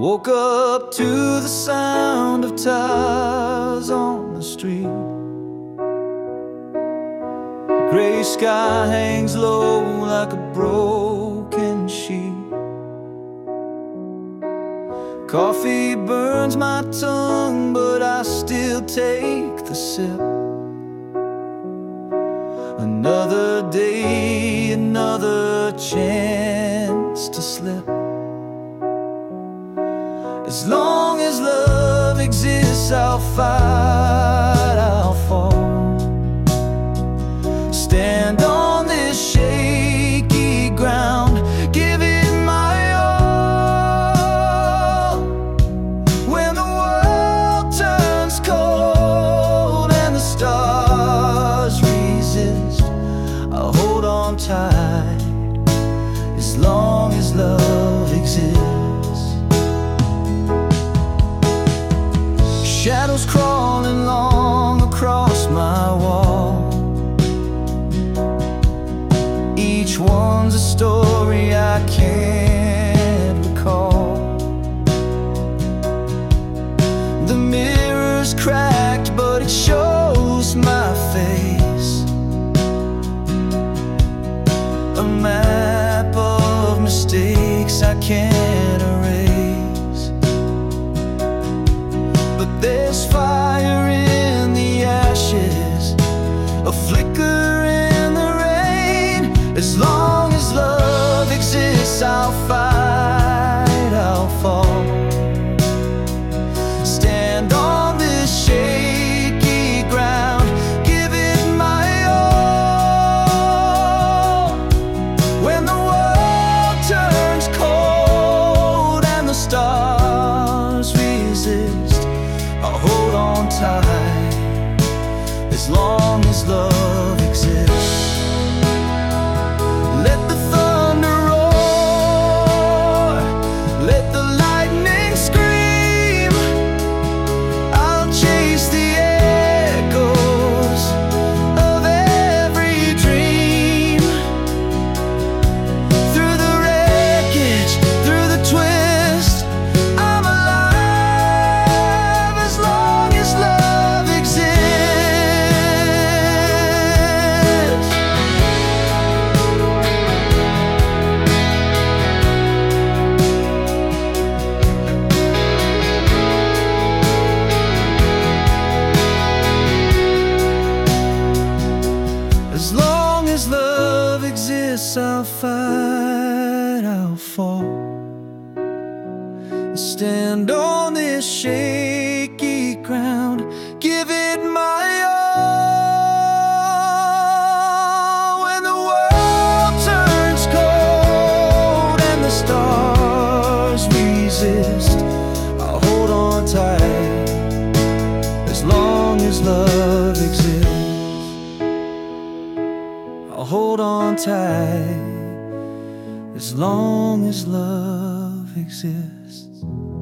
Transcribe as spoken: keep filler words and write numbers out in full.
woke up to the sound of tires on the street. Gray sky hangs low like a broken sheet. Coffee burns my tongue, but I still take the sip. Another day, another chance to slip. As long as love exists, I'll fight, I'll fall. Stand on this shaky ground, give it my all. When the world turns cold and the stars resist, I'll hold on tight as long as love exists. Shadows crawling long across my wall. Each one's a story I can't recall. The mirror's cracked, but it shows my face. A map of mistakes I can't erase. But there's fire in the ashes, a flicker in the rain. As long as love exists, I'll fight, I'll fall. Stand on this shaky ground, give it my all. When the world turns cold and the stars resist, I'll hold on tight as long as love exists. Let the thunder roar, let the lightning scream. I'll chase the echoes of every dream. Through the wreckage, through the twist, I'm alive as long as love exists. As long as love exists, I'll fight, I'll fall. Stand on this shaky ground, give it my all. When the world turns cold and the stars resist, I'll hold on tight as long as love exists. I'll hold on tight as long as love exists.